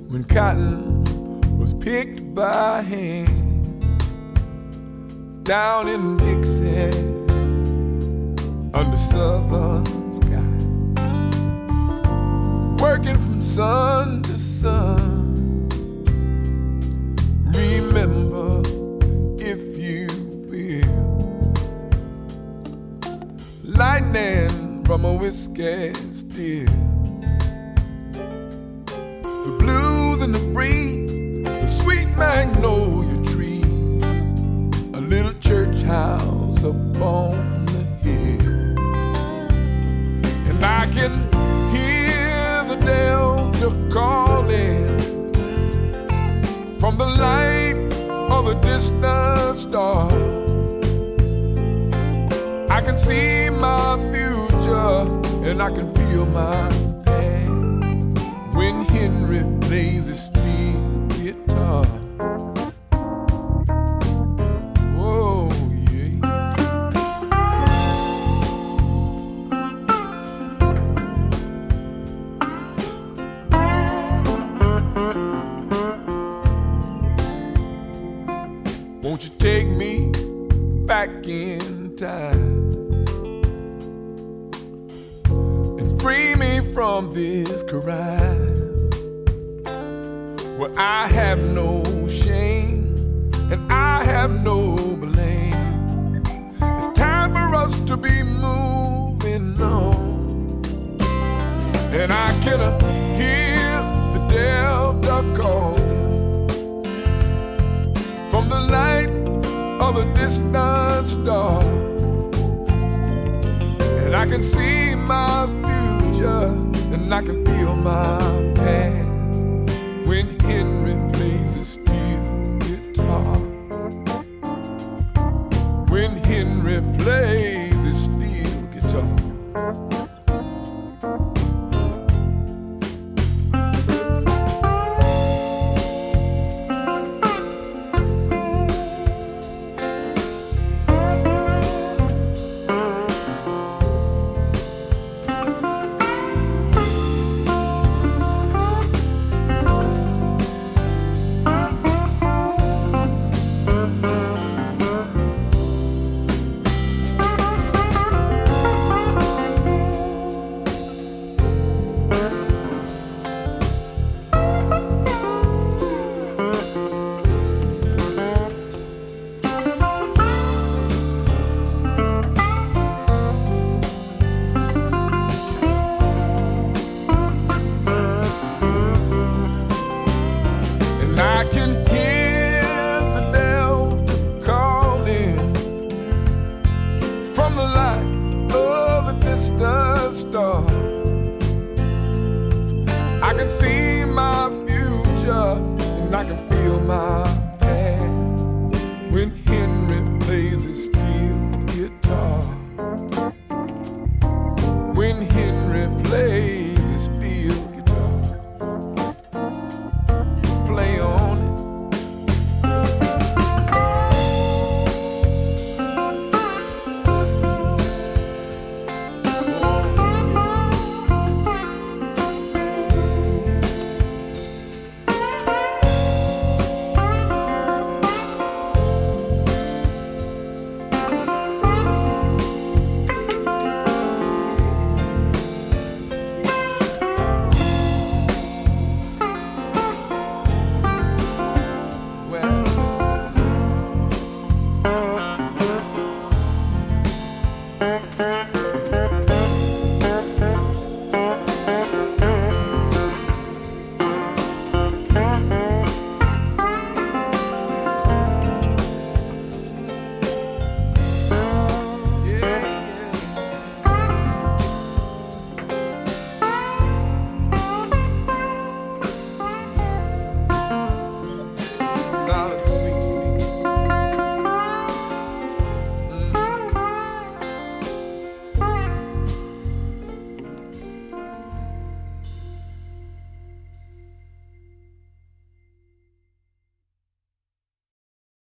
when cotton was picked by hand down in Dixie under southern sky, working from sun to sun. Remember, if you will, lightning from a whiskey still, the blues and the breeze, the sweet magnolia trees, a little church house up on the hill, and I can hear the Delta calling from the light of a distant star. I can see my future and I can feel my past when Henry plays his steel guitar. Oh yeah. Won't you take me back in time and free me from this crime where I have no shame and I have no blame? It's time for us to be moving on, and I can hear the Delta calling from the light of a distant star, and I can see my future and I can feel my past when Henry plays his steel guitar. When Henry plays his steel guitar. I can see my future and I can feel